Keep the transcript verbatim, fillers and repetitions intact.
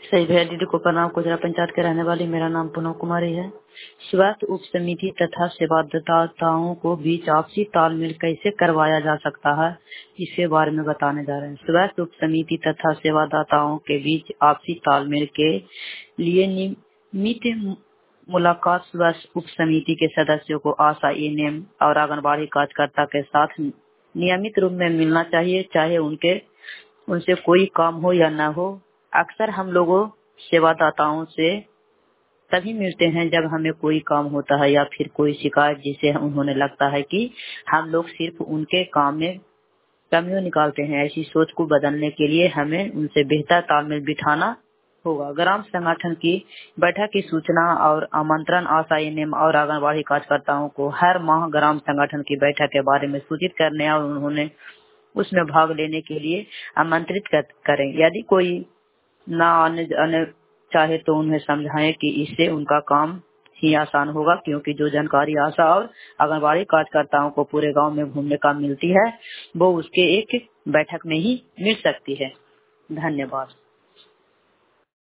सही भैया दीदी को प्रणाम। कुजरा पंचायत के रहने वाली, मेरा नाम पूनम कुमारी है। स्वास्थ्य उप समिति तथा सेवादाताओं को बीच आपसी तालमेल कैसे करवाया जा सकता है, इसके बारे में बताने जा रहे हैं। स्वास्थ्य उप समिति तथा सेवादाताओं के बीच आपसी तालमेल के लिए नियमित मुलाकात स्वास्थ्य उप समिति के सदस्यों को आशा, एएनएम और आंगनबाड़ी कार्यकर्ता के साथ नियमित रूप में मिलना चाहिए, चाहे उनके उनसे कोई काम हो या न हो। अक्सर हम लोगों सेवादाताओं से तभी मिलते हैं जब हमें कोई काम होता है या फिर कोई शिकायत जिसे उन्होंने लगता है कि हम लोग सिर्फ उनके काम में कमियों निकालते हैं। ऐसी सोच को बदलने के लिए हमें उनसे बेहतर तालमेल बिठाना होगा। ग्राम संगठन की बैठक की सूचना और आमंत्रण आशा, एएनएम और आंगनबाड़ी कार्यकर्ताओं को हर माह ग्राम संगठन की बैठक के बारे में सूचित करने और उन्होंने उसमें भाग लेने के लिए आमंत्रित करें। यदि कोई ना आने, आने चाहे तो उन्हें समझाएं कि इससे उनका काम ही आसान होगा, क्योंकि जो जानकारी आशा और आंगनबाड़ी कार्यकर्ताओं को पूरे गांव में घूमने का मिलती है वो उसके एक बैठक में ही मिल सकती है। धन्यवाद।